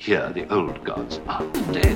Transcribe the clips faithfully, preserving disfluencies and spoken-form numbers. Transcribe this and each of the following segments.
Here, the old gods are dead.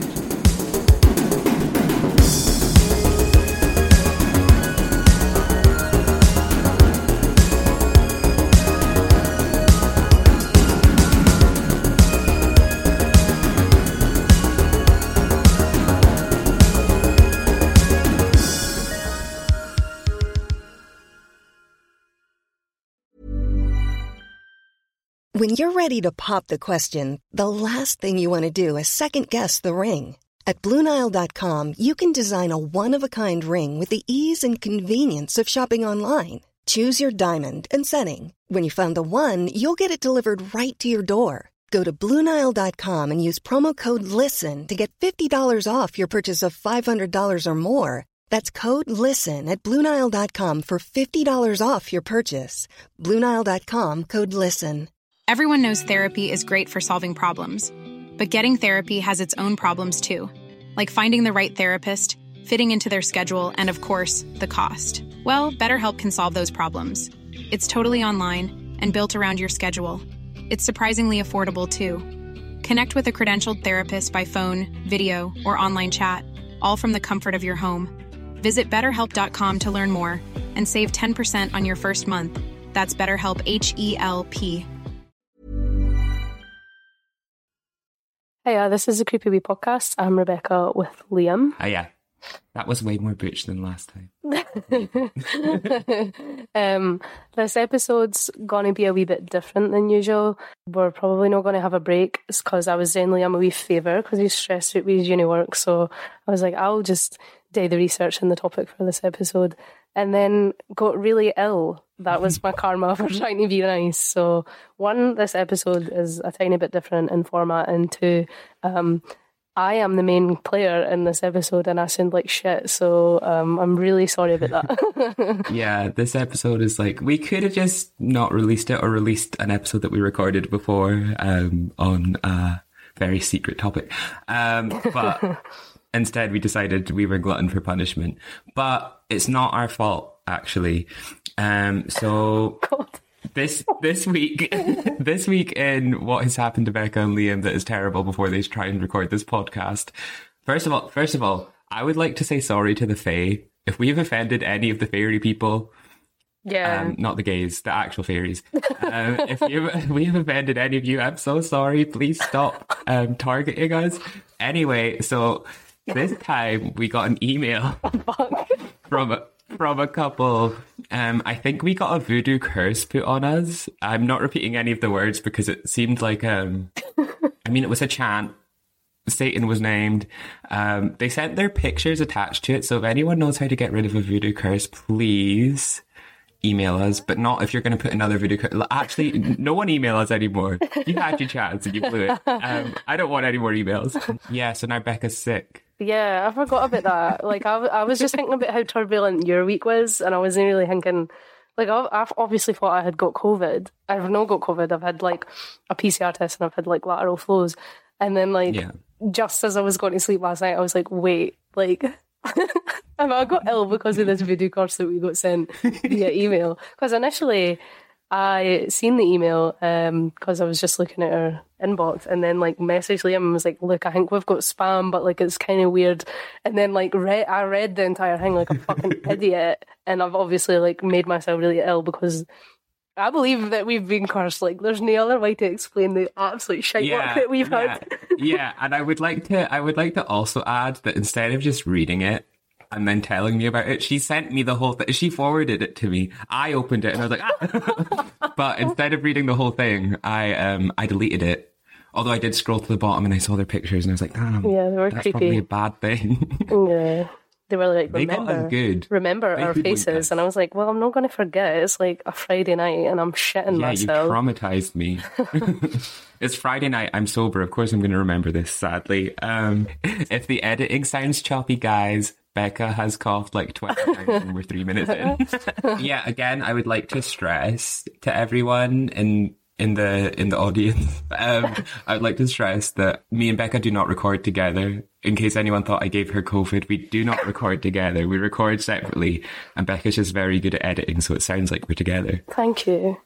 When you're ready to pop the question, the last thing you want to do is second-guess the ring. At Blue Nile dot com, you can design a one-of-a-kind ring with the ease and convenience of shopping online. Choose your diamond and setting. When you find the one, you'll get it delivered right to your door. Go to Blue Nile dot com and use promo code LISTEN to get fifty dollars off your purchase of five hundred dollars or more. That's code LISTEN at Blue Nile dot com for fifty dollars off your purchase. Blue Nile dot com, code LISTEN. Everyone knows therapy is great for solving problems, but getting therapy has its own problems too, like finding the right therapist, fitting into their schedule, and of course, the cost. Well, BetterHelp can solve those problems. It's totally online and built around your schedule. It's surprisingly affordable too. Connect with a credentialed therapist by phone, video, or online chat, all from the comfort of your home. Visit better help dot com to learn more and save ten percent on your first month. That's BetterHelp, H E L P. Hey, uh, this is the Creepy Wee Podcast. I'm Rebecca with Liam. Oh, yeah. That was way more butch than last time. um, this episode's going to be a wee bit different than usual. We're probably not going to have a break. It's because I was doing Liam a wee favour because he's stressed out with his uni work. So I was like, I'll just do the research in the topic for this episode. And then got really ill. That was my karma for trying to be nice. So one, this episode is a tiny bit different in format, and two, um, I am the main player in this episode and I sound like shit. So um, I'm really sorry about that. Yeah, this episode is like, we could have just not released it or released an episode that we recorded before um, on a very secret topic. Um, but instead we decided we were glutton for punishment. But it's not our fault, actually. Um, so God. this this week, this week in what has happened to Becca and Liam that is terrible before they try and record this podcast. First of all, first of all, I would like to say sorry to the Fae if we have offended any of the fairy people. Yeah, um, not the gays, the actual fairies. um, if, you, if we have offended any of you, I'm so sorry. Please stop um, targeting us. Anyway, so this time we got an email from a. From a couple. Um, I think we got a voodoo curse put on us. I'm not repeating any of the words because it seemed like, um, I mean, it was a chant. Satan was named. Um, they sent their pictures attached to it. So if anyone knows how to get rid of a voodoo curse, please email us. But not if you're going to put another voodoo curse. Actually, no one email us anymore. You had your chance and you blew it. Um, I don't want any more emails. Yeah, so now Becca's sick. Yeah, I forgot about that. Like, I, I was just thinking about how turbulent your week was, and I wasn't really thinking, like, I, I've obviously thought I had got COVID. I've not got COVID. I've had, like, a P C R test, and I've had, like, lateral flows. And then, like, yeah. just as I was going to sleep last night, I was like, wait, like, I got ill because of this voodoo curse that we got sent via email. Because initially, I seen the email because um, I was just looking at our inbox, and then like messaged Liam and was like, look, I think we've got spam, but like it's kind of weird. And then like read, I read the entire thing like a fucking idiot, and I've obviously like made myself really ill because I believe that we've been cursed. Like there's no other way to explain the absolute shit yeah, work that we've yeah, had. Yeah, and I would like to I would like to also add that instead of just reading it and then telling me about it, she sent me the whole thing. She forwarded it to me. I opened it and I was like, ah. But instead of reading the whole thing, I um I deleted it. Although I did scroll to the bottom and I saw their pictures and I was like, damn, yeah, they were that's creepy. Probably a bad thing. Yeah. They were like, they remember, got us good. remember they our faces. And I was like, well, I'm not going to forget. It's like a Friday night and I'm shitting yeah, myself. You traumatized me. It's Friday night. I'm sober. Of course I'm going to remember this, sadly. Um, if the editing sounds choppy, guys, Becca has coughed like twenty times when we're three minutes in. Yeah, again, I would like to stress to everyone in in the in the audience, um, I would like to stress that me and Becca do not record together. In case anyone thought I gave her COVID, we do not record together. We record separately, and Becca's just very good at editing, so it sounds like we're together. Thank you.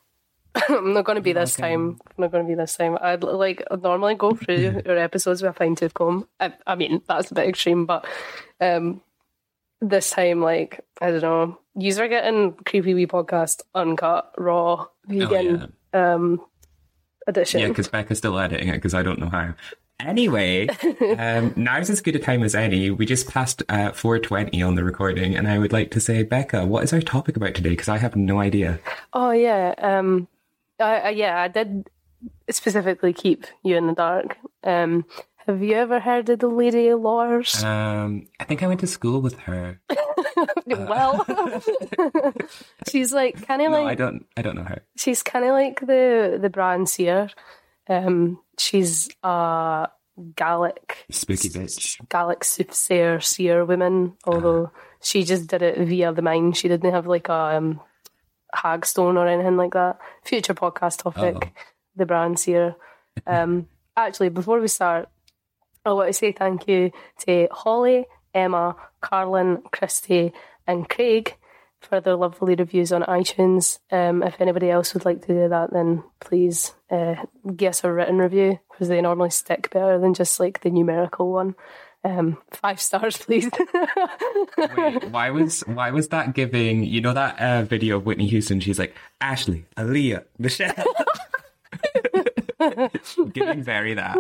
I'm not going to be this time. I'm not going to be this time. I'd like I'd normally go through our episodes with a fine tooth comb. I, I mean, that's a bit extreme, but um, this time, like, I don't know. Yous are getting Creepy Wee Podcast uncut, raw, vegan oh, yeah. um, edition. Yeah, because Becca's still editing it because I don't know how. Anyway, um, now's as good a time as any. We just passed uh, four twenty on the recording, and I would like to say, Becca, what is our topic about today? Because I have no idea. Oh, yeah. Um, I, I, yeah, I did specifically keep you in the dark. Um, have you ever heard of the Lady Lors? Um, I think I went to school with her. Well, she's like kind of no, like... I don't, I don't know her. She's kind of like the, the Bran Seer. Um, she's a Gallic spooky bitch, Gallic soothsayer seer woman. Although uh. she just did it via the mind. She didn't have like a um, hagstone or anything like that. Future podcast topic: Uh-oh. the Bran Seer. Um, actually, before we start, I want to say thank you to Holly, Emma, Carlin, Christy, and Craig for their lovely reviews on iTunes. Um, if anybody else would like to do that, then please uh, give us a written review, because they normally stick better than just like the numerical one. Um, five stars, please. Wait, why was why was that giving? You know that uh, video of Whitney Houston? She's like, Ashley, Aaliyah, Michelle. Giving very that.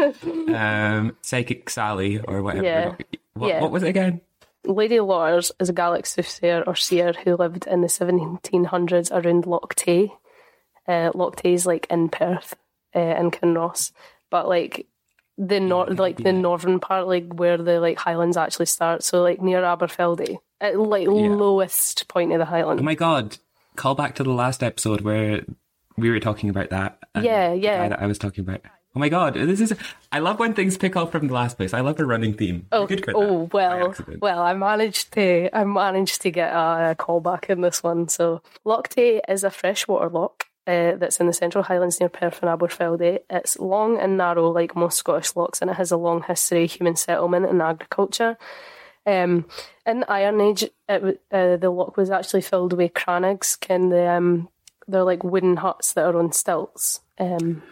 Um, Psychic Sally or whatever. Yeah. What, yeah. what was it again? Lady Lors is a Gallic soothsayer or seer who lived in the seventeen hundreds around Loch Tay. Uh, Loch Tay is like in Perth, uh, in Kinross, but like the nor- yeah, like the yeah. northern part, like where the like Highlands actually start. So like near Aberfeldy, at like yeah. lowest point of the Highlands. Oh my god! Call back to the last episode where we were talking about that. Yeah, yeah. The guy that I was talking about. Oh my god, this is... I love when things pick up from the last place. I love a running theme. Oh, Good for oh well, well, I managed to I managed to get a, a callback in this one. So, Loch Tay is a freshwater loch uh, that's in the Central Highlands near Perth and Aberfeldy. It's long and narrow, like most Scottish lochs, and it has a long history of human settlement and agriculture. Um, in the Iron Age, it, uh, the loch was actually filled with crannogs, and the, um, they're like wooden huts that are on stilts. Um,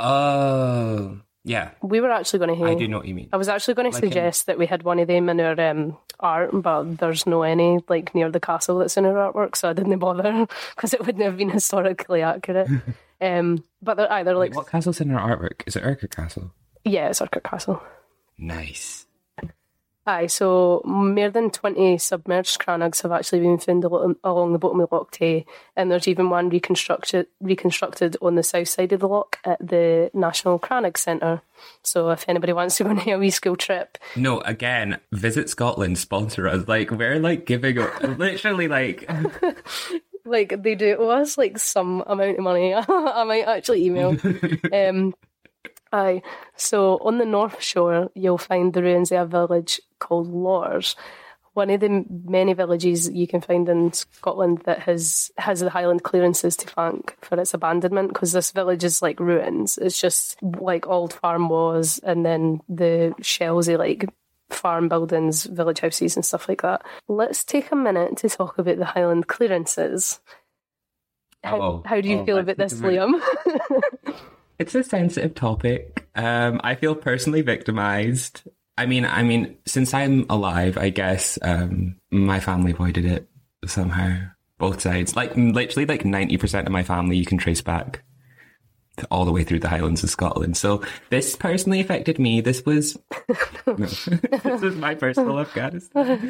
Oh, yeah. We were actually going to... I do know what you mean. I was actually going to like suggest him. that we had one of them in our um, art, but there's no any like near the castle that's in our artwork, so I didn't bother because it wouldn't have been historically accurate. um, but they're either like... Wait, what castle's in our artwork? Is it Urquhart Castle? Yeah, it's Urquhart Castle. Nice. Aye, so more than twenty submerged crannogs have actually been found al- along the bottom of Loch Tay, and there's even one reconstructed reconstructed on the south side of the loch at the National Crannog Centre. So if anybody wants to go on a wee school trip... No, again, Visit Scotland, sponsor us. Like, we're like giving up, literally like... like, they do owe us like some amount of money. I might actually email. um Aye, so on the North Shore, you'll find the ruins of a village called Lors, one of the many villages you can find in Scotland that has has the Highland clearances to thank for its abandonment, because this village is like ruins. It's just like old farm walls, and then the shells of like farm buildings, village houses and stuff like that. Let's take a minute to talk about the Highland clearances. How, oh, how do you oh, feel about this, Liam? It's a sensitive topic. Um, I feel personally victimized. I mean, I mean, since I'm alive, I guess um, my family avoided it somehow. Both sides, like literally, like ninety percent of my family, you can trace back to all the way through the Highlands of Scotland. So this personally affected me. This was no, this was my personal Afghanistan.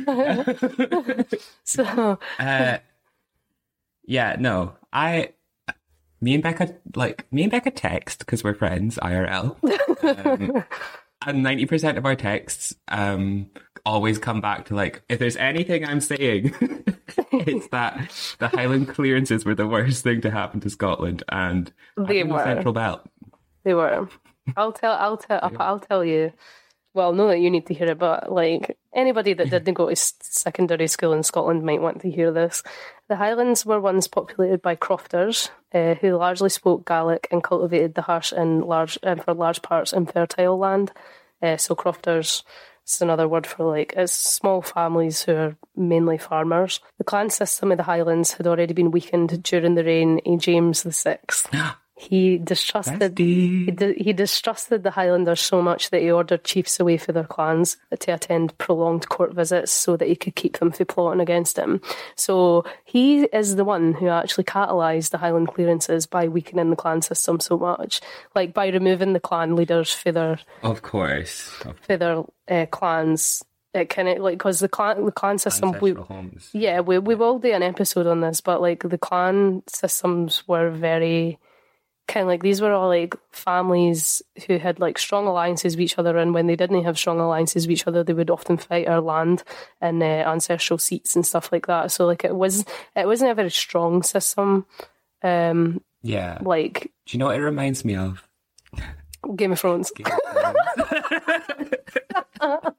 so, uh, yeah, no, I. Me and Becca, like, me and Becca text because we're friends, I R L. Um, and ninety percent of our texts um, always come back to, like, if there's anything I'm saying, it's that the Highland clearances were the worst thing to happen to Scotland. And they were. The Central Belt. They were. I'll tell, I'll tell, I'll, I'll tell you. Well, not that you need to hear it, but like anybody that didn't go to secondary school in Scotland might want to hear this. The Highlands were once populated by crofters, uh, who largely spoke Gaelic and cultivated the harsh and large and for large parts infertile land. Uh, so crofters, It's another word for like it's small families who are mainly farmers. The clan system of the Highlands had already been weakened during the reign of James the Sixth. He distrusted he, di- he distrusted the Highlanders so much that he ordered chiefs away for their clans to attend prolonged court visits so that he could keep them from plotting against him. So he is the one who actually catalysed the Highland clearances by weakening the clan system so much, like by removing the clan leaders for their of course for their uh, clans. It kind of like because the clan the clan system we, homes. yeah we we will do an episode on this, but like the clan systems were very kind of like these were all like families who had like strong alliances with each other, and when they didn't have strong alliances with each other, they would often fight our land and uh, ancestral seats and stuff like that. So like it was it wasn't a very strong system. Um, yeah, like do you know what it reminds me of? Game of Thrones. Game of Thrones.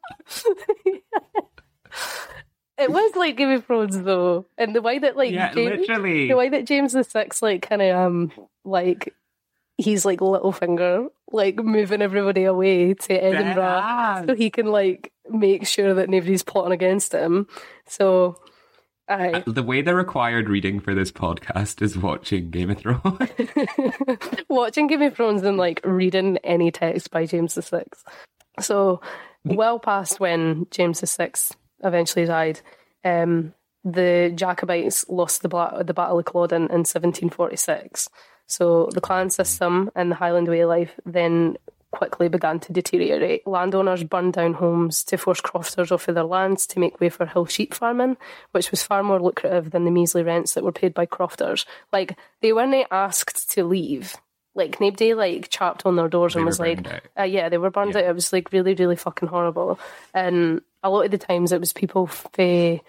It was like Game of Thrones though, and the way that like yeah, James, literally the way that James the Sixth like kind of um like he's like Littlefinger, like moving everybody away to Edinburgh Bad. so he can like make sure that nobody's plotting against him. So, I the way the required reading for this podcast is watching Game of Thrones. watching Game of Thrones and like reading any text by James the Sixth. So, well past when James the Sixth eventually died, um, the Jacobites lost the, Bla- the Battle of Culloden in seventeen forty-six. So the clan system and the Highland way of life then quickly began to deteriorate. Landowners burned down homes to force crofters off of their lands to make way for hill sheep farming, which was far more lucrative than the measly rents that were paid by crofters. Like, they weren't asked to leave. Like, nobody, like, chapped on their doors They and were was like, burned uh, yeah, they were burned Yeah. out. It was, like, really, really fucking horrible. And a lot of the times it was people from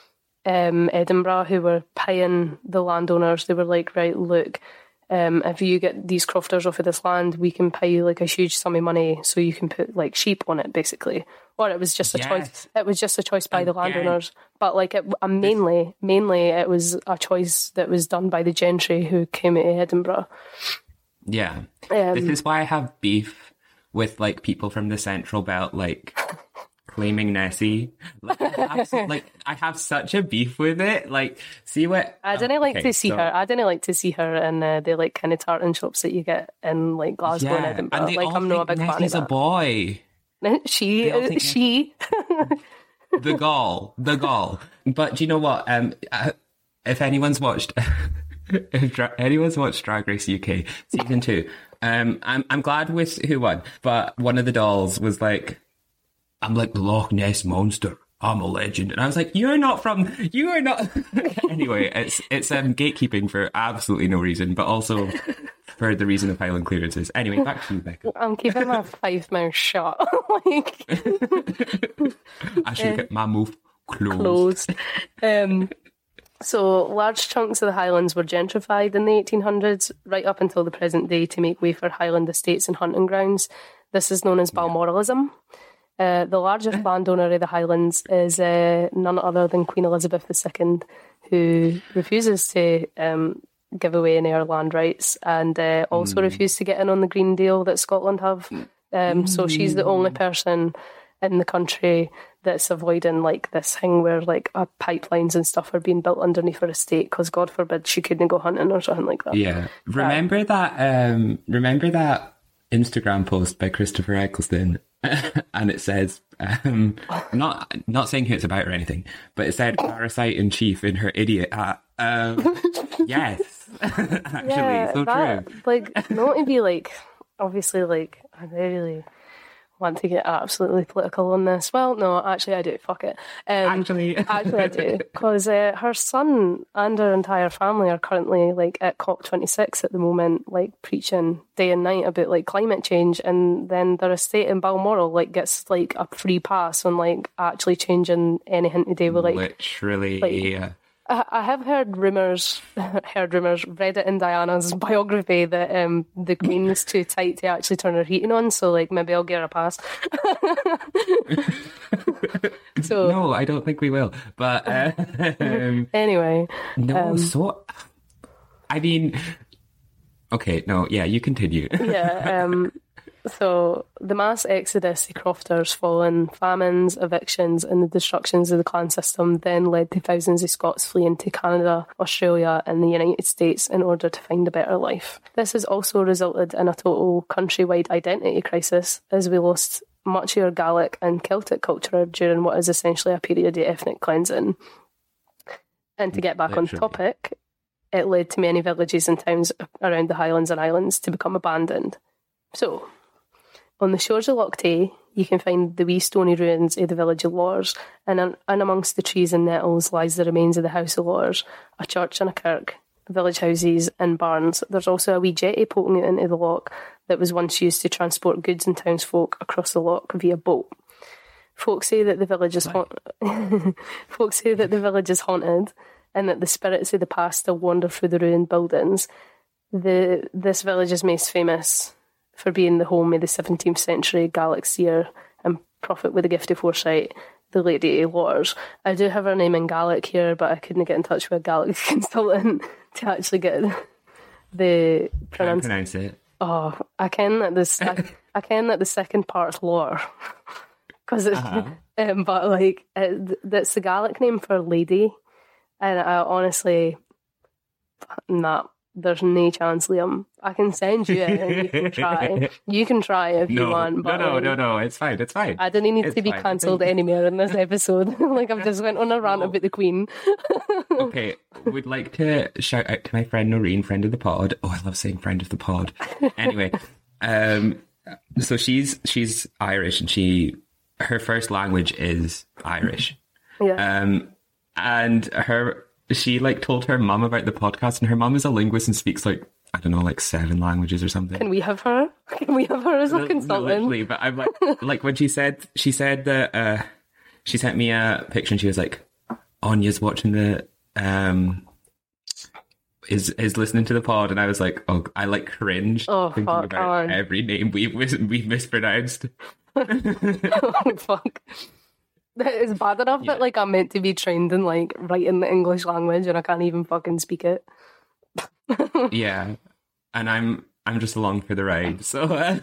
um, Edinburgh who were paying the landowners. They were like, right, look, Um, if you get these crofters off of this land, we can pay you like a huge sum of money so you can put like sheep on it, basically. Or it was just a Yes. choice. It was just a choice by the Again. landowners. But like, it, uh, mainly, mainly, it was a choice that was done by the gentry who came out of Edinburgh. Yeah. Um, This is why I have beef with like people from the Central Belt, like claiming Nessie. Like I, have, so- like, I have such a beef with it. Like, see what I didn't like okay, to see so- her. I didn't like to see her in uh, the like kind of tartan shops that you get in like Glasgow and Yeah, Edinburgh. and they Like, all I'm not a think big fan of Nessie's a that. boy. she, They all uh, think she. The gall, the gall. But do you know what? Um, uh, if anyone's watched, if dra- anyone's watched Drag Race U K season two, um, I'm I'm glad with who won. But one of the dolls was like, "I'm like the Loch Ness monster. I'm a legend," and I was like, "You're not from. You are not." Anyway, it's it's um gatekeeping for absolutely no reason, but also for the reason of Highland clearances. Anyway, back to you, Becca. I'm keeping my five mouth shut. Like. I should get my mouth closed. closed. Um, so large chunks of the Highlands were gentrified in the eighteen hundreds, right up until the present day, to make way for Highland estates and hunting grounds. This is known as Balmoralism. Uh, the largest landowner of the Highlands is uh, none other than Queen Elizabeth the Second, who refuses to um, give away any of her land rights, and uh, also mm. refused to get in on the Green Deal that Scotland have. Um, mm. So she's the only person in the country that's avoiding like this thing where like uh, pipelines and stuff are being built underneath her estate, because God forbid she couldn't go hunting or something like that. Yeah. Remember that um remember that Instagram post by Christopher Eccleston and it says um not not saying who it's about or anything, but it said parasite in chief in her idiot hat. Um yes. Actually, yeah, so that, true. Like, not to be like, obviously, like, I really want to get absolutely political on this. Well, no, actually I do. Fuck it. Um, Actually. actually I do. Because uh, her son and her entire family are currently like at COP twenty-six at the moment, like preaching day and night about like climate change, and then their estate in Balmoral like gets like a free pass on like actually changing anything to do with like... Literally, like, yeah. I I have heard rumours, heard rumours, read it in Diana's biography that um, the Queen's too tight to actually turn her heating on, so like maybe I'll get her a pass. So No, I don't think we will. But uh, um, anyway, no, um, so I mean, okay, no, yeah, you continue. yeah. Um, So the mass exodus, the crofters, following famines, evictions, and the destructions of the clan system then led to thousands of Scots fleeing to Canada, Australia, and the United States in order to find a better life. This has also resulted in a total countrywide identity crisis, as we lost much of our Gaelic and Celtic culture during what is essentially a period of ethnic cleansing. And to get back Literally. on topic, it led to many villages and towns around the Highlands and Islands to become abandoned. So, on the shores of Loch Tay, you can find the wee stony ruins of the village of Lors, and in, in amongst the trees and nettles lies the remains of the House of Lors, a church and a kirk, village houses and barns. There's also a wee jetty poking out into the loch that was once used to transport goods and townsfolk across the loch via boat. Folk say that the village is haunted. Folk say that the village is haunted, and that the spirits of the past still wander through the ruined buildings. The this village is most famous for being the home of the seventeenth century Gaelic seer and prophet with the gift of foresight, the Lady of Lors. I do have her name in Gaelic here, but I couldn't get in touch with a Gaelic consultant to actually get the Pronounce, pronunciation. pronounce it. Oh, I ken that this. I, I ken that the second part's Lor, because it's. Uh-huh. Um, but like, it, that's the Gaelic name for lady, and I honestly, nah. There's no chance, Liam. I can send you it and you can try. You can try if No, you want. But no, no, like, no, no. It's fine. It's fine. I didn't need It's to be fine. cancelled anymore in this episode. Like, I've just went on a rant No. about the Queen. Okay, would like to shout out to my friend Noreen, friend of the pod. Oh, I love saying friend of the pod. Anyway, um, so she's she's Irish, and she her first language is Irish. Yeah. Um, and her she like told her mum about the podcast, and her mum is a linguist and speaks like I don't know, like seven languages or something. Can we have her? Can we have her as a No, consultant? literally, but I'm like, like when she said, she said that uh, she sent me a picture and she was like, Anya's watching the, um, is is listening to the pod, and I was like, oh, I like cringed Oh, thinking fuck, about Aaron. every name we we mispronounced. Oh, fuck. That is bad enough Yeah. that like I'm meant to be trained in like writing the English language and I can't even fucking speak it. Yeah, and I'm I'm just along for the ride. So uh,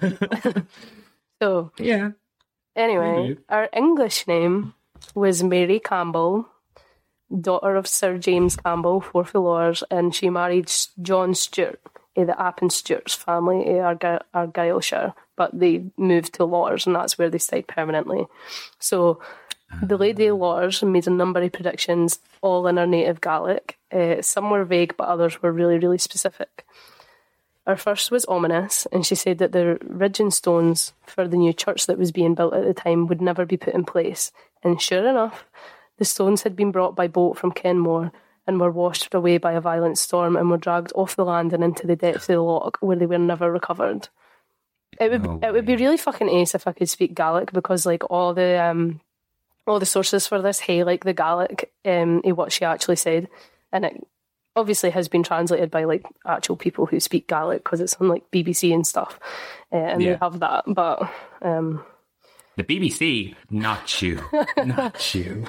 So yeah, anyway, Mhm. our English name was Mary Campbell, daughter of Sir James Campbell, fourth of Lords, and she married S- John Stewart of the Appin Stewart's family in Argy- Argyllshire, but they moved to Lords, and that's where they stayed permanently. So the Lady of Lords made a number of predictions, all in her native Gaelic. Uh, some were vague, but others were really, really specific. Our first was ominous, and she said that the ridging stones for the new church that was being built at the time would never be put in place. And sure enough, the stones had been brought by boat from Kenmore and were washed away by a violent storm and were dragged off the land and into the depths of the loch, where they were never recovered. It would No it would be way. really fucking ace if I could speak Gaelic, because like all the um all the sources for this hey like the Gaelic um of what she actually said, and it obviously has been translated by like actual people who speak Gaelic because it's on like B B C and stuff, uh, and Yeah. they have that. But um, the B B C, not you, not you.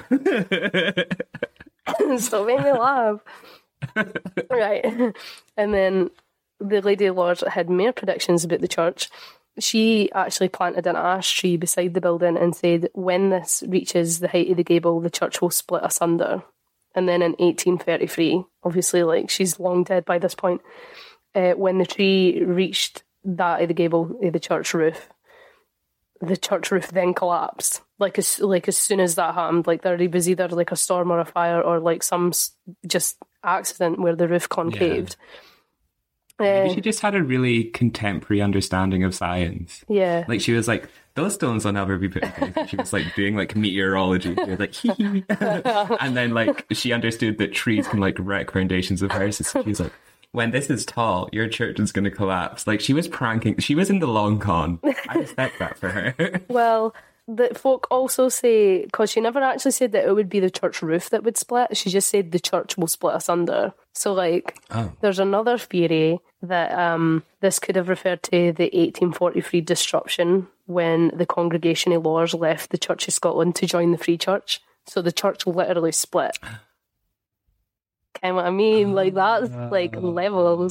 still made me laugh. Right, and then the Lady of Lords had more predictions about the church. She actually planted an ash tree beside the building and said, when this reaches the height of the gable, the church will split asunder. And then in eighteen thirty-three, obviously, like, she's long dead by this point, uh, when the tree reached that of the gable of the church roof, the church roof then collapsed. Like as like as soon as that happened, like there was either like a storm or a fire or like some s- just accident where the roof concaved. Maybe Uh, she just had a really contemporary understanding of science. yeah. Like she was like, those stones will never be put in place. And she was like doing like meteorology. She was like, hee hee. And then like she understood that trees can like wreck foundations of houses. So she was like, when this is tall, your church is going to collapse. Like she was pranking. She was in the long con. I respect that for her. Well, the folk also say, because she never actually said that it would be the church roof that would split, she just said the church will split asunder. So, like, Oh. there's another theory that um, this could have referred to the eighteen forty-three disruption when the Congregation of Lords left the Church of Scotland to join the Free Church. So the church literally split. Kind of what I mean? Like, that's, like, levels.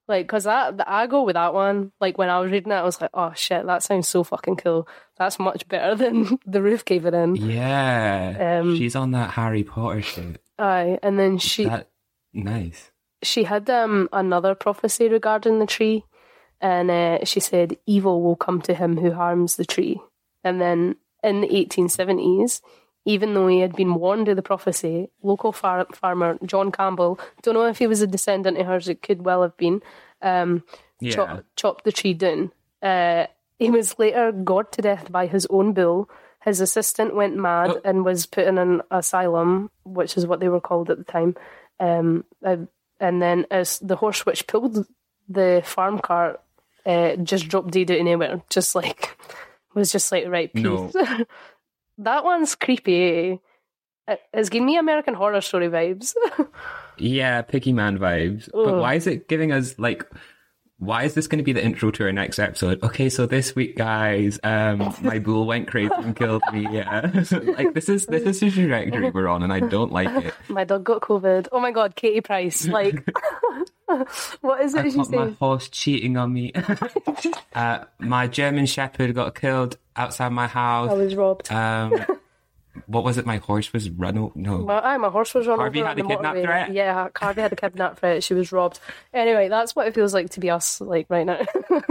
Like, because that, I go with that one. Like, when I was reading it, I was like, oh shit, that sounds so fucking cool. That's much better than the roof caving in. Yeah. Um, She's on that Harry Potter shit. Aye, and then she That, nice. she had um another prophecy regarding the tree, and uh, she said, evil will come to him who harms the tree. And then in the eighteen seventies, even though he had been warned of the prophecy, local far- farmer John Campbell, don't know if he was a descendant of hers, it could well have been, um, Yeah. chop, chopped the tree down. Uh, he was later gored to death by his own bull. His assistant went mad Oh. and was put in an asylum, which is what they were called at the time. Um, uh, and then as the horse which pulled the farm cart uh, just dropped dead out of nowhere, just like, was just like, right, peace. No. That one's creepy. It- It's giving me American Horror Story vibes. Yeah, Piggy Man vibes. But Ugh. why is it giving us, like, why is this going to be the intro to our next episode? Okay, so this week, guys, um, my bull went crazy and killed me. Yeah, like this is this is the trajectory we're on, and I don't like it. My dog got COVID. Oh my god, Katie Price. Like, what is it I she caught my says? horse cheating on me. uh, my German Shepherd got killed outside my house. I was robbed. Um, what was it? My horse was run over. No. My, aye, my horse was run Harvey over had on a the kidnap motorway. threat? Yeah, Harvey had a kidnap threat. She was robbed. Anyway, that's what it feels like to be us, like, right now.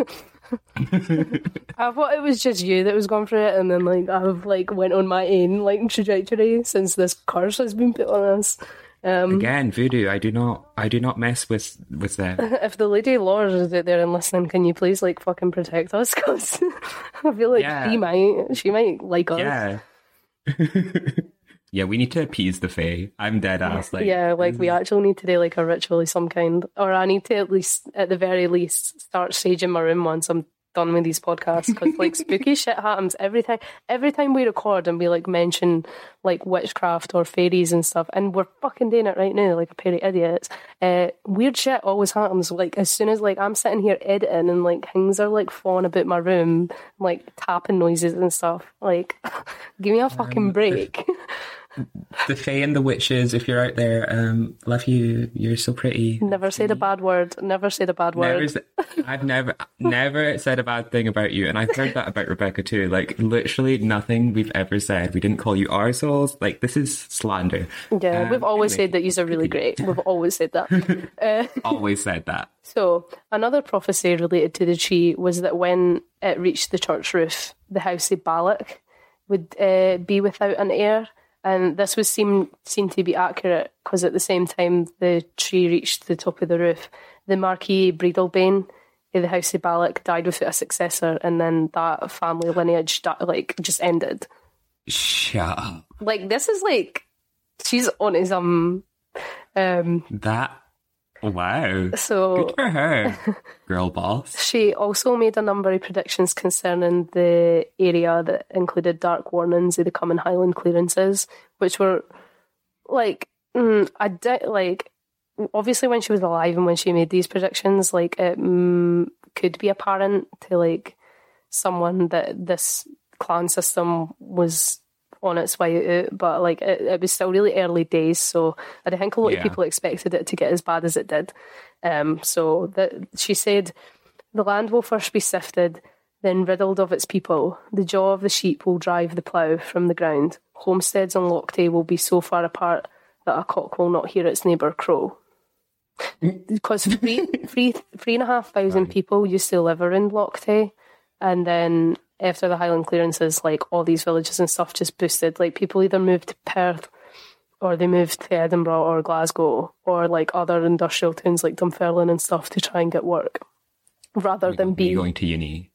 I thought it was just you that was going through it, and then, like, I've, like, went on my own, like, trajectory since this curse has been put on us. Um, Again, voodoo. I do not. I do not mess with with them. if the Lady Lord is out there and listening, can you please, like, fucking protect us? Because I feel like Yeah. she might, she might like us. Yeah. Yeah, we need to appease the Fae. I'm dead ass. Like, Yeah, like we actually need to do like a ritual of some kind, or I need to at least, at the very least, start staging my room once I'm done with these podcasts, because like spooky shit happens every time. Every time we record and we like mention like witchcraft or fairies and stuff, and we're fucking doing it right now, like a pair of idiots. Uh, weird shit always happens. Like as soon as like I'm sitting here editing and like things are like falling about my room, like tapping noises and stuff. Like, give me a fucking break. the Fae and the witches, if you're out there, um, love you. You're so pretty. Never said a bad word. Never said a bad Never, word. sa- I've never, never said a bad thing about you, and I've heard that about Rebecca too. Like literally nothing we've ever said. We didn't call you arseholes. Like this is slander. Yeah, Um, we've always anyway, said that you're really great. We've always said that. Uh, always said that. so, another prophecy related to the tree was that when it reached the church roof, the house of Balak would uh, be without an heir. And this was seen, seen to be accurate because at the same time the tree reached the top of the roof, the Marquis Breadalbane of the house of Balak died without a successor, and then that family lineage di- like just ended. Shut up. Like this is like she's on some. Um, That. Wow. so Good for her, girl boss. she also made a number of predictions concerning the area that included dark warnings of the coming Highland clearances, which were like mm, I did like obviously when she was alive and when she made these predictions, like it mm, could be apparent to like someone that this clan system was on its way out, but like it, it was still really early days, so I think a lot Yeah. of people expected it to get as bad as it did. Um, so that she said, the land will first be sifted, then riddled of its people. The jaw of the sheep will drive the plough from the ground. Homesteads on Lochte will be so far apart that a cock will not hear its neighbour crow. Because three, three, three and a half thousand people used to live around Lochte, and then after the Highland clearances, like all these villages and stuff just boosted. Like people either moved to Perth, or they moved to Edinburgh or Glasgow, or like other industrial towns like Dunfermline and stuff to try and get work, rather than Me be. going to uni.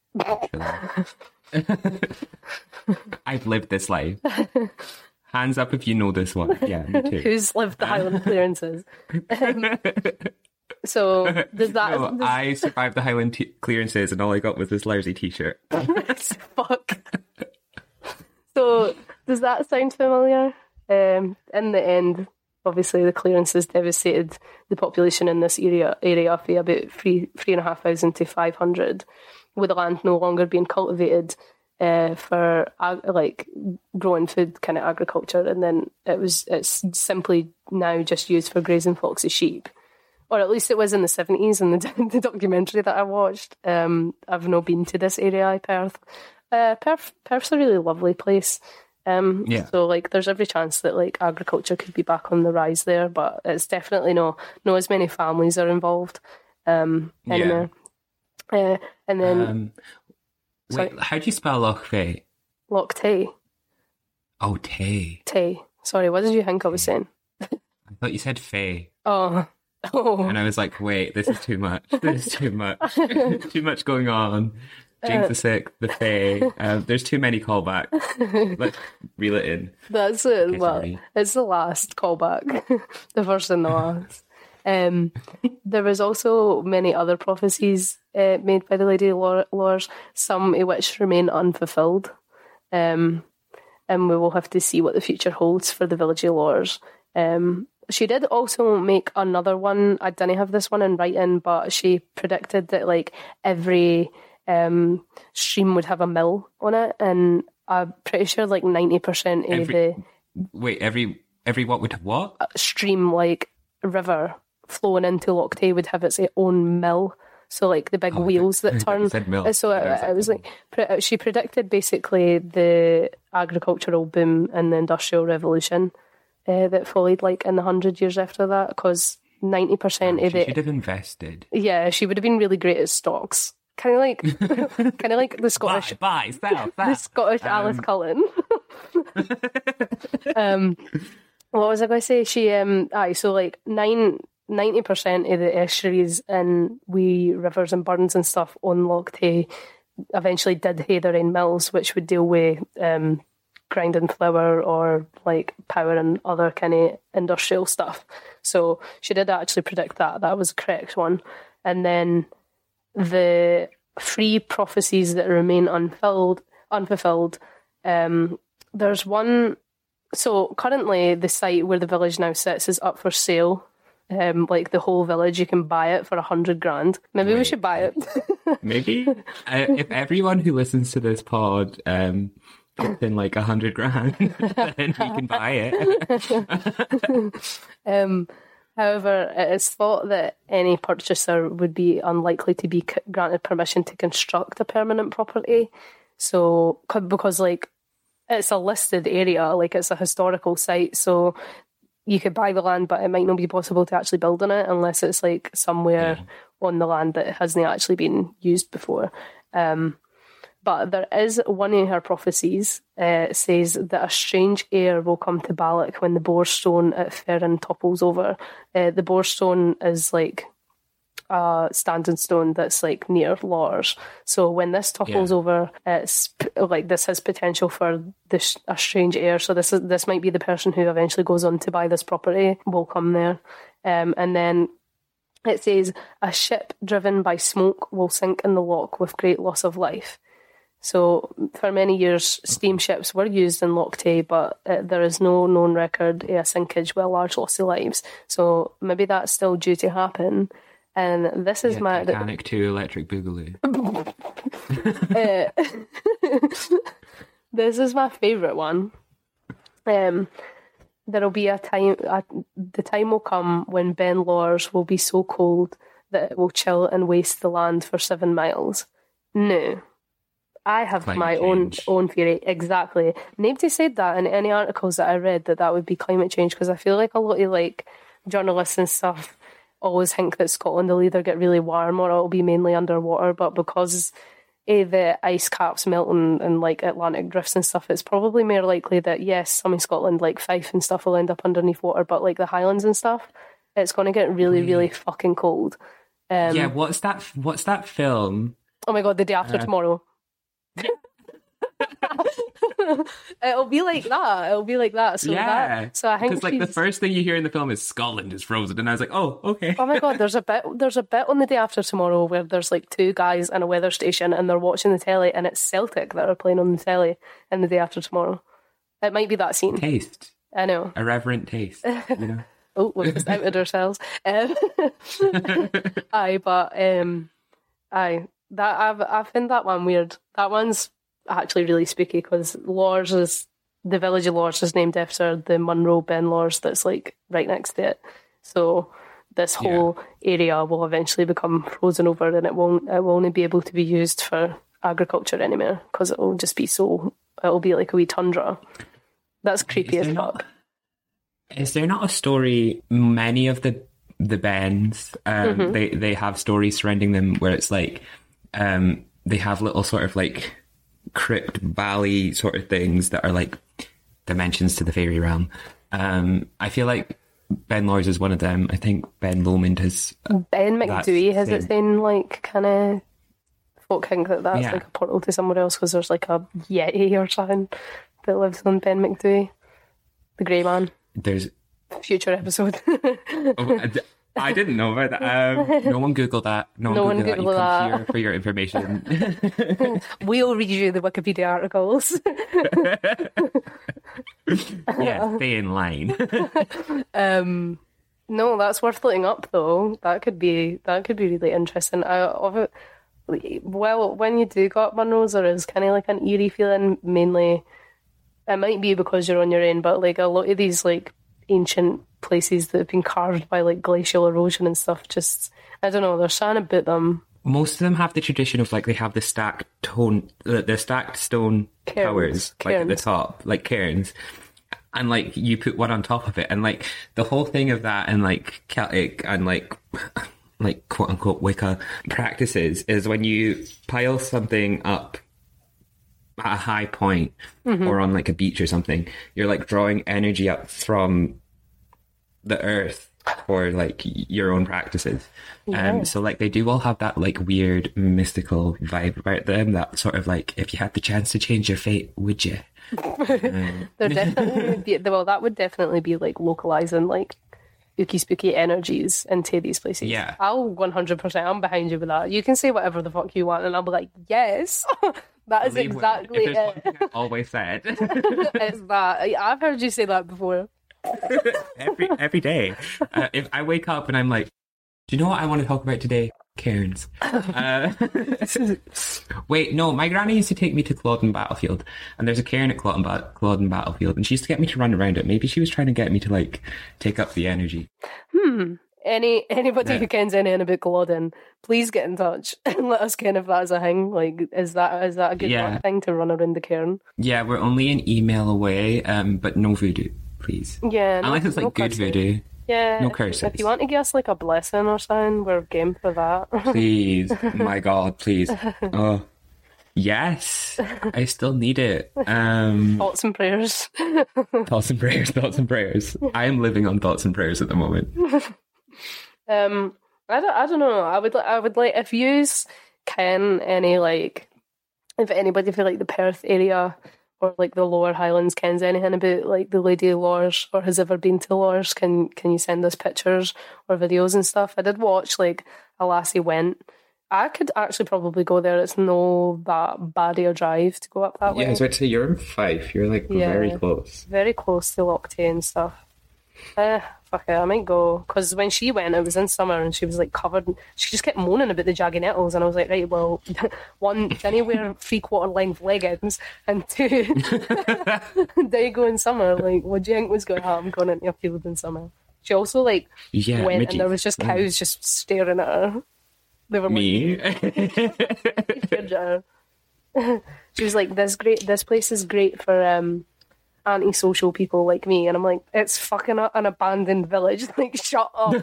I've lived this life. Hands up if you know this one. Yeah, me too. Who's lived the Highland clearances? Um, so does that? No, does- I survived the Highland t- clearances, and all I got was this lousy T-shirt. Fuck. So does that sound familiar? Um, in the end, obviously the clearances devastated the population in this area area for about three three and a half thousand to five hundred, with the land no longer being cultivated uh, for ag- like growing food kind of agriculture, and then it was it's simply now just used for grazing flocks of sheep. or at least it was in the seventies in the, the documentary that I watched. Um, I've not been to this area, Perth. Uh, Perth, Perth's a really lovely place. Um, yeah. So like, there's every chance that like agriculture could be back on the rise there, but it's definitely no, no as many families are involved um, anymore. Yeah. Uh, and then, um, wait, how do you spell Loch Tay? Loch Tay. Oh, Tay. Tay. Sorry, what did you think I was saying? I thought you said Faye. Oh. Oh. And I was like, wait, this is too much. This is too much. Too much going on. Jinx the Sick, the Fae. Um, there's too many callbacks. Let's reel it in. That's it. Okay, well, sorry. it's the last callback. The first and the last. Um, there was also many other prophecies uh, made by the Lady Lors, some of which remain unfulfilled. Um, and we will have to see what the future holds for the village of Lors. Um, she did also make another one. I didn't have this one in writing, but she predicted that like every um, stream would have a mill on it, and I'm pretty sure like ninety percent of Every, the wait, every every what would have what? stream, like river flowing into Loch Tay, would have its own mill. So like the big Oh, wheels I that thought you turn. said mill. So I it, was like, it was like pre- she predicted basically the agricultural boom and the industrial revolution uh, that followed like in the hundred years after that, because ninety percent oh, of she it. should have invested. Yeah, she would have been really great at stocks. Kind of like, kind of like the Scottish, Buy, buy, sell, the sell. Scottish Um, Alice Cullen. um, what was I going to say? She, um, aye, so like nine. ninety percent of the estuaries and wee rivers and burns and stuff on Loch Tay eventually did hae their own mills, which would deal with um, grinding flour or like power and other kind of industrial stuff. So she did actually predict that. That was the correct one. And then the three prophecies that remain unfilled, unfulfilled, um, there's one. So currently the site where the village now sits is up for sale. Um, like the whole village, you can buy it for a hundred grand. Maybe we Wait. should buy it. Maybe uh, if everyone who listens to this pod um, puts in like a hundred grand, then we can buy it. um, however, it is thought that any purchaser would be unlikely to be c- granted permission to construct a permanent property. So, c- because like it's a listed area, like it's a historical site, so you could buy the land, but it might not be possible to actually build on it unless it's like somewhere yeah. on the land that hasn't actually been used before. Um, but there is one of her prophecies uh, says that a strange heir will come to Balloch when the Borestone at Ferrin topples over. Uh, the Borestone is like a standing stone that's like near Lors. So when this topples Yeah. over, it's p- like this has potential for this a strange heir. So this is this might be the person who eventually goes on to buy this property will come there. Um, and then it says a ship driven by smoke will sink in the loch with great loss of life. So for many years, steamships were used in Loch Tay, but uh, there is no known record of a sinkage with a large loss of lives. So maybe that's still due to happen. And this is Yeah, my Titanic two Electric Boogaloo. uh, this is my favourite one. Um, there'll be a time. A, the time will come when Ben Lors will be so cold that it will chill and waste the land for seven miles. No, I have Climate my change. own own theory. Exactly. Nobody said that in any articles that I read that that would be climate change, because I feel like a lot of like journalists and stuff always think that Scotland will either get really warm or it'll be mainly underwater, but because of the ice caps melting and like Atlantic drifts and stuff, it's probably more likely that yes, some in Scotland like Fife and stuff will end up underneath water, but like the Highlands and stuff, it's going to get really, really fucking cold. Um, Yeah, what's that? What's that film? Oh my god, the day after Uh, tomorrow. It'll be like that. It'll be like that. So yeah, that, so I think because like the she's- first thing you hear in the film is Scotland is frozen, and I was like, oh, okay. Oh my god, there's a bit there's a bit on the day after tomorrow where there's like two guys in a weather station and they're watching the telly, and it's Celtic that are playing on the telly in the day after tomorrow. It might be that scene. Taste, I know. irreverent taste, you know. Oh, we've just outed ourselves. Um, aye, but um, aye, that I've I find that one weird. That one's actually really spooky because Lors is the village of Lors is named after the Munro Ben Lors that's like right next to it. So this whole yeah. area will eventually become frozen over, and it won't it will only be able to be used for agriculture anymore because it will just be so it'll be like a wee tundra. That's creepy as fuck. Not, is there not a story? Many of the the bends, um, mm-hmm. they they have stories surrounding them where it's like um, they have little sort of like crypt valley sort of things that are like dimensions to the fairy realm. Um, I feel like Ben Lawers is one of them. I think Ben Lomond has. Ben McDooey has its own like kind of folk think that that's Yeah. like a portal to somewhere else because there's like a Yeti or something that lives on Ben McDooey, the Grey Man. There's Future episode. oh, I, d- I didn't know about that. Um, no one Googled that. No, No one one Googled Googled that. You that. come here for your information. We'll read you the Wikipedia articles. Yeah, stay in line. um, no, that's worth looking up though. That could be that could be really interesting. I of it. Well, when you do go up Munros, there is kind of like an eerie feeling. Mainly, it might be because you're on your own, but like a lot of these like ancient places that have been carved by like glacial erosion and stuff. Just I don't know. There's something about them. Most of them have the tradition of like they have the stacked tone, uh, the stacked stone Cairns. towers, like at the Cairns. top, like cairns, and like you put one on top of it, and like the whole thing of that, and like Celtic and like like quote unquote Wicca practices is when you pile something up at a high point Mm-hmm. or on like a beach or something, you're like drawing energy up from the earth for like your own practices. Yeah. Um, so like they do all have that like weird mystical vibe about them, that sort of like, if you had the chance to change your fate, would you? Um, There definitely would be, well, that would definitely be like localizing like spooky, spooky energies into these places. Yeah. I'll one hundred percent, I'm behind you with that. You can say whatever the fuck you want, and I'll be like, yes, that is believe me, exactly if there's one it. thing I've always said. It's that. I've heard you say that before. every every day. Uh, if I wake up and I'm like, do you know what I want to talk about today? Cairns. Uh, wait, no, my granny used to take me to Clawdon Battlefield, and there's a cairn at Clawdon, ba- Clawdon Battlefield, and she used to get me to run around it. Maybe she was trying to get me to like take up the energy. Hmm. Any anybody Yeah. who kens anything about Culloden, please get in touch and let us ken if that is a thing. Like, is that is that a good Yeah. thing to run around the cairn? Yeah, we're only an email away, um, but no voodoo, please. Yeah, no- Unless it's like no good curses. voodoo. Yeah, No if- curses. If you want to give us like a blessing or something, we're game for that. Please, my God, please. Oh, yes, I still need it. Um, Thoughts and prayers. thoughts and prayers, thoughts and prayers. I am living on thoughts and prayers at the moment. Um, I don't, I don't know. I would, li- I would like if yous can any like, if anybody for like the Perth area or like the Lower Highlands kens anything about like the Lady Lors or has ever been to Lors, can can you send us pictures or videos and stuff? I did watch like a lassie went. I could actually probably go there. It's no that bad of a drive to go up that way. Yeah, I was about to say, you're in Fife. You're like Yeah. very close. Very close to Lochte and stuff. Uh, fuck it, I might go. Because when she went, it was in summer and she was like covered. She just kept moaning about the jagged nettles, and I was like, right, well, one, didn't wear three quarter length leggings, and two, there you go in summer. Like, what do you think was going to happen going into a field in summer? She also like Yeah, went midget. and there was just Mm. cows just staring at her. They were Me? like, stared at her. She was like, "This great. This place is great for um." antisocial people like me, and I'm like, it's fucking a- an abandoned village. Like, shut up.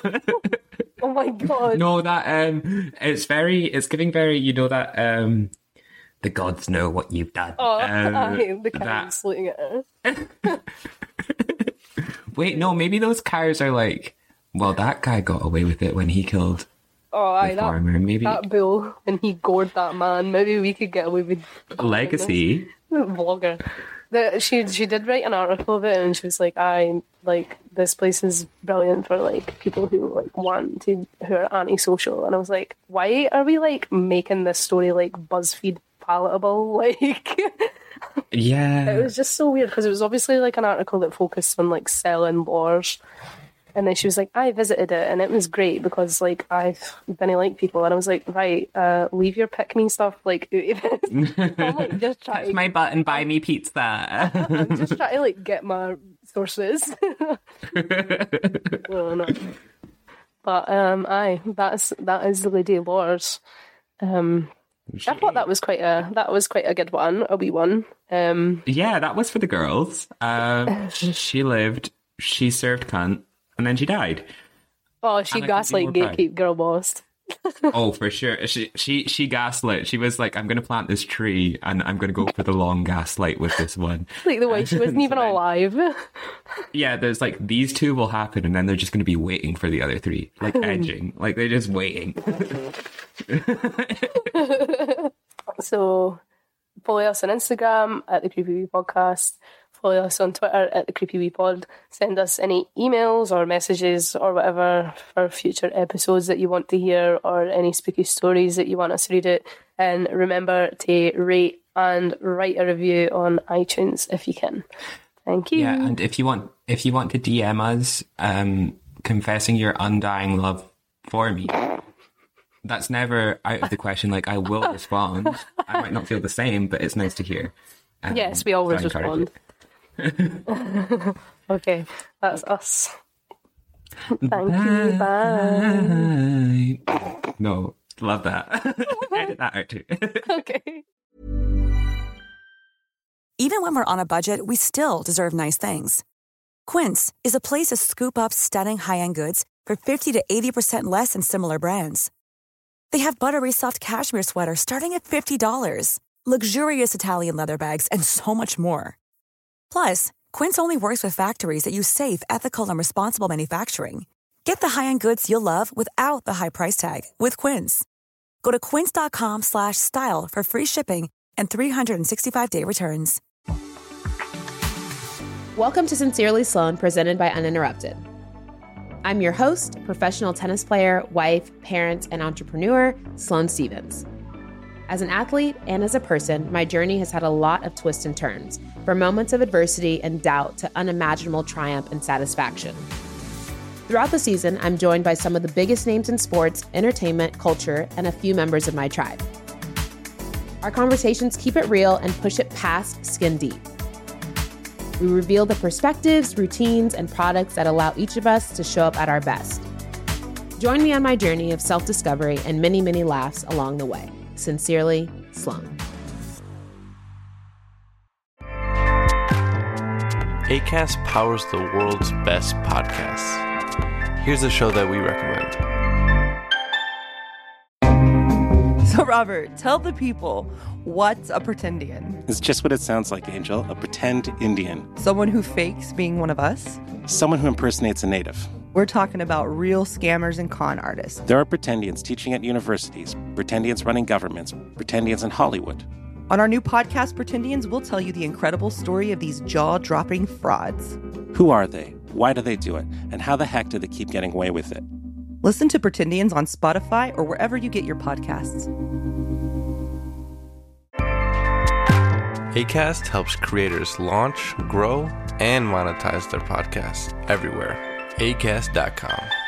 Oh my god. No, that um, it's very, it's giving very, you know that um, the gods know what you've done. Oh, Um, aye, the that- cows looking at her. Wait, no, maybe those cows are like, well, that guy got away with it when he killed Oh, aye, the that, farmer. Maybe that bull, and he gored that man. Maybe we could get away with legacy. vlogger. The, she she did write an article about it, and she was like, "I like this place is brilliant for like people who like want to who are antisocial." And I was like, "Why are we like making this story like BuzzFeed palatable?" Like, Yeah. it was just so weird because it was obviously like an article that focused on like selling lores. And then she was like, I visited it and it was great because like I didn't like people, and I was like, right, uh, leave your pick me stuff like out of this. I'm like just trying Touch my butt and buy me pizza. I'm just trying to like get my sources. Well, no. But um, aye, that's that is the Lady of Wars. Um, I thought that was quite a that was quite a good one, a wee one. Um, yeah, that was for the girls. Uh, she lived, she served cunt, and then she died. Oh, she gaslight gatekeep girl boss. Oh, for sure. She she she gaslit. She was like, I'm going to plant this tree and I'm going to go for the long gaslight with this one. Like the way she wasn't even alive. Yeah, there's like, these two will happen and then they're just going to be waiting for the other three. Like edging. Like they're just waiting. So follow us on Instagram at the Creepy Wee Podcast. Follow us on Twitter at the Creepy Wee Pod. Send us any emails or messages or whatever for future episodes that you want to hear, or any spooky stories that you want us to read it. And remember to rate and write a review on iTunes if you can. Thank you. Yeah, and if you want, if you want to D M us, um, confessing your undying love for me, that's never out of the question. Like, I will respond. I might not feel the same, but it's nice to hear. Um, yes, we always respond. Okay, that's us. Thank bye. you. Bye. No, love that. Edit that out too. Okay. Even when we're on a budget, we still deserve nice things. Quince is a place to scoop up stunning high-end goods for fifty to eighty percent less than similar brands. They have buttery soft cashmere sweaters starting at fifty dollars, luxurious Italian leather bags, and so much more. Plus, Quince only works with factories that use safe, ethical, and responsible manufacturing. Get the high-end goods you'll love without the high price tag with Quince. Go to quince.com slash style for free shipping and three sixty-five day returns. Welcome to Sincerely Sloan, presented by Uninterrupted. I'm your host, professional tennis player, wife, parent, and entrepreneur, Sloane Stevens. As an athlete and as a person, my journey has had a lot of twists and turns, from moments of adversity and doubt to unimaginable triumph and satisfaction. Throughout the season, I'm joined by some of the biggest names in sports, entertainment, culture, and a few members of my tribe. Our conversations keep it real and push it past skin deep. We reveal the perspectives, routines, and products that allow each of us to show up at our best. Join me on my journey of self-discovery and many, many laughs along the way. Sincerely, Sloane. Acast powers the world's best podcasts. Here's a show that we recommend. So, Robert, tell the people, what's a pretendian? It's just what it sounds like, Angel. A pretend Indian. Someone who fakes being one of us? Someone who impersonates a native. We're talking about real scammers and con artists. There are pretendians teaching at universities, pretendians running governments, pretendians in Hollywood. On our new podcast, Pretendians, we'll tell you the incredible story of these jaw-dropping frauds. Who are they? Why do they do it? And how the heck do they keep getting away with it? Listen to Pretendians on Spotify or wherever you get your podcasts. Acast helps creators launch, grow, and monetize their podcasts everywhere. Acast dot com.